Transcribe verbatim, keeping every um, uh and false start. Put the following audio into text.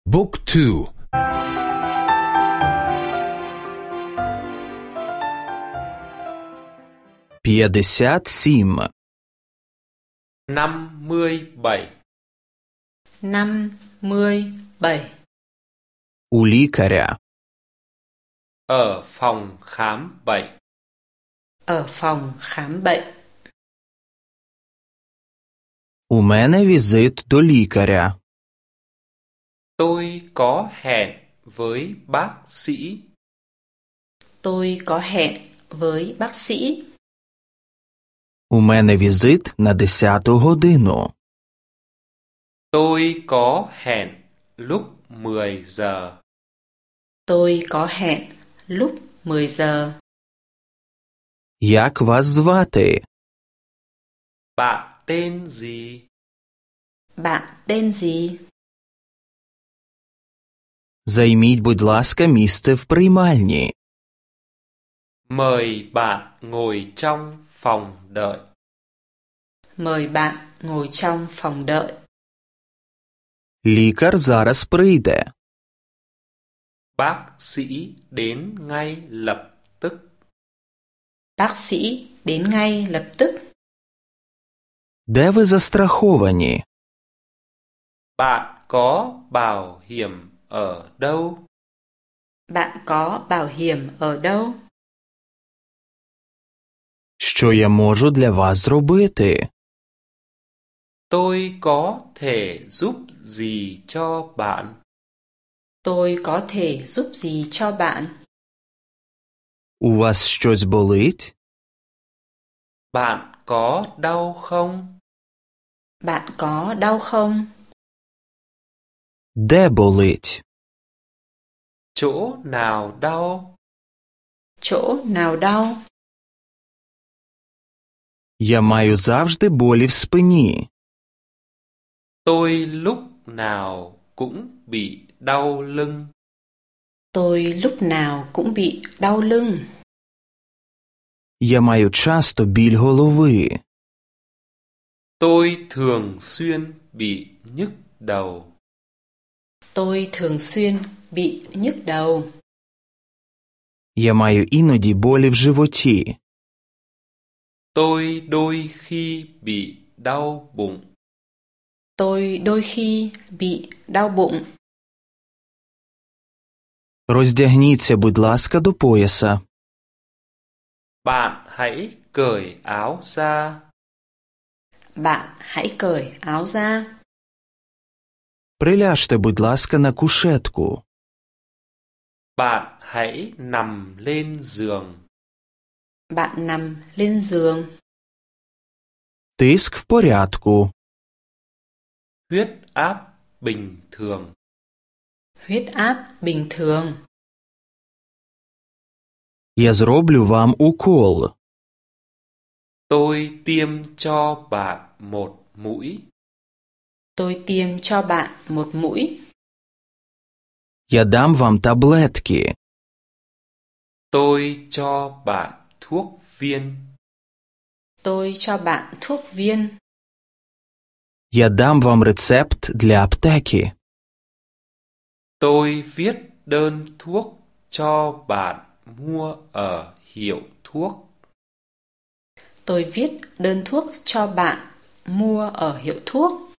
Book two. п'ятдесят сім. năm mươi bảy. năm mươi bảy. У лікаря. Ở phòng khám bệnh. Ở phòng khám bệnh. У мене візит до лікаря. Tôi có hẹn với bác sĩ. Tôi có hẹn với bác sĩ. У мене візит на десяту годину. Tôi có hẹn lúc mười giờ. Tôi có hẹn lúc mười giờ. Як вас звати? Bạn tên gì? Bạn tên gì? Займіть, будь ласка, місце в приймальні. Mời bạn ngồi trong phòng đợi. Mời bạn ngồi trong phòng đợi. Лікар зараз прийде. Bác sĩ đến ngay lập tức. Bác sĩ đến ngay lập tức. Де ви застраховані? Bạn có bảo hiểm ở đâu? Bạn có bảo hiểm ở đâu? Що я можу для вас зробити? Tôi có thể giúp gì cho bạn? Tôi có thể giúp gì cho bạn? У вас щось болить? Bạn có đau không? Bạn có đau không? Де болить? Chỗ nào đau? Chỗ nào đau? Я маю завжди болі в спині. Tôi lúc nào cũng bị đau lưng. Tôi lúc nào cũng bị đau lưng. Я маю часто біль голови. Tôi thường xuyên bị nhức đầu. Tôi thường xuyên bị nhức đầu. Я маю іноді болі в животі. Tôi đôi khi bị đau bụng. Tôi đôi khi bị đau bụng. Роздягніться, будь ласка, до пояса. Bạn hãy cởi áo ra. Bạn hãy cởi áo ra. Приляжте, будь ласка, на кушетку. Bạn hãy nằm lên giường. Bạn nằm lên giường. Тиск в порядку. Huyết áp bình thường. Huyết áp bình thường. Я зроблю вам укол. Tôi tiêm cho bạn một mũi. Tôi tiêm cho bạn một mũi. Я дам вам таблетки. Tôi cho bạn thuốc viên. Tôi cho bạn thuốc viên. Я дам вам рецепт для аптеки. Tôi viết đơn thuốc cho bạn mua ở hiệu thuốc. Tôi viết đơn thuốc cho bạn mua ở hiệu thuốc.